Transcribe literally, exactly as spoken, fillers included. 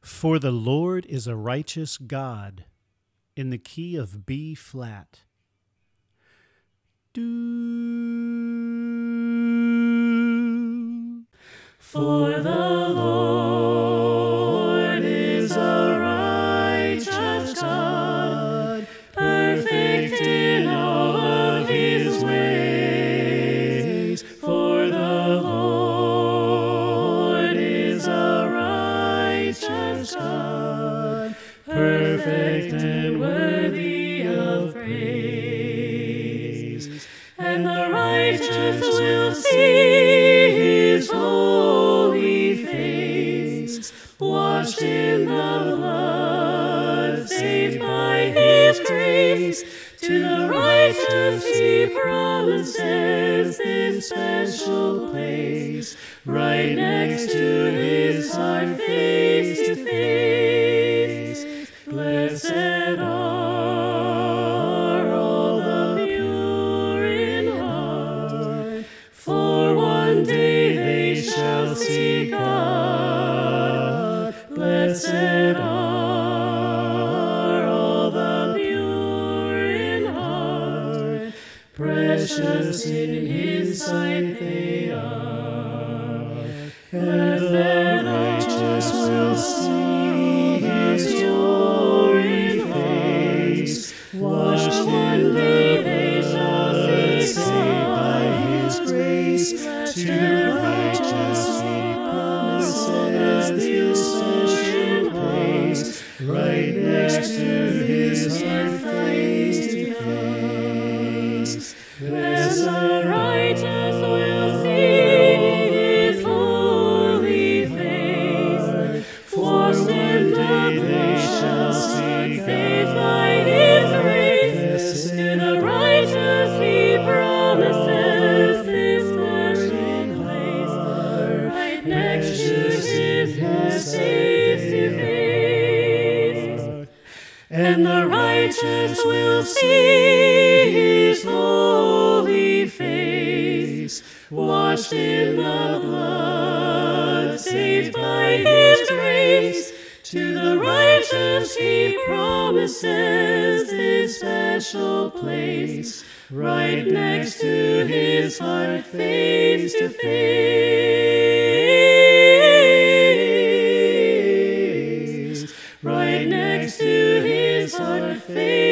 For the Lord is a righteous God, in the key of B flat. Do. For the Lord is a righteous God, perfect in all of his ways. For the Lord is a righteous God, perfect and worthy of praise. And the righteous will see his holy face, washed in the blood, saved by his grace. To the righteous he promises this special place, right next to his heart, face to face. Blessed are all the pure in heart, for one day they shall see God. Blessed are all the pure in heart, precious in his sight they are. And the righteous will see his glory face, washed one day they shall see, saved by his grace. To the righteous he promises this special place, right next to his heart, face to face. As the righteous will see his holy face, washed in the blood, saved by his grace. To the righteous he promises this special place, right next to his heart, face to face. And the righteous will see his holy face, washed in the blood, saved by his grace. To the righteous he promises this special place, right next to his heart, face to face. Right next to his heart, face